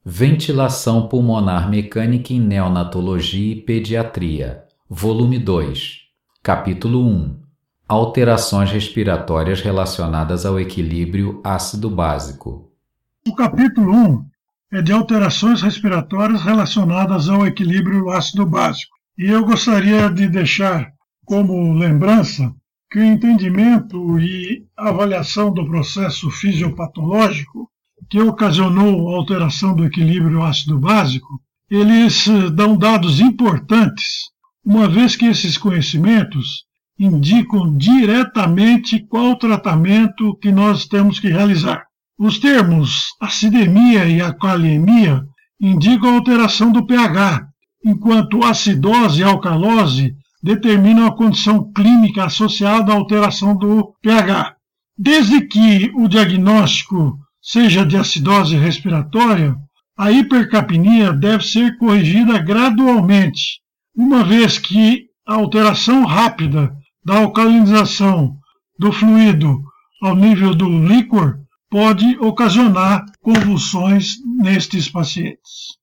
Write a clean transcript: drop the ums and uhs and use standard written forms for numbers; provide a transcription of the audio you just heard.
Ventilação pulmonar mecânica em neonatologia e pediatria, volume 2, capítulo 1. Alterações respiratórias relacionadas ao equilíbrio ácido-básico. O capítulo 1 é de alterações respiratórias relacionadas ao equilíbrio ácido-básico. E eu gostaria de deixar como lembrança que o entendimento e avaliação do processo fisiopatológico que ocasionou a alteração do equilíbrio ácido-básico, eles dão dados importantes, uma vez que esses conhecimentos indicam diretamente qual tratamento que nós temos que realizar. Os termos acidemia e alcalemia indicam a alteração do pH, enquanto acidose e alcalose determinam a condição clínica associada à alteração do pH. Desde que o diagnóstico seja de acidose respiratória, a hipercapnia deve ser corrigida gradualmente, uma vez que a alteração rápida da alcalinização do fluido ao nível do líquor pode ocasionar convulsões nestes pacientes.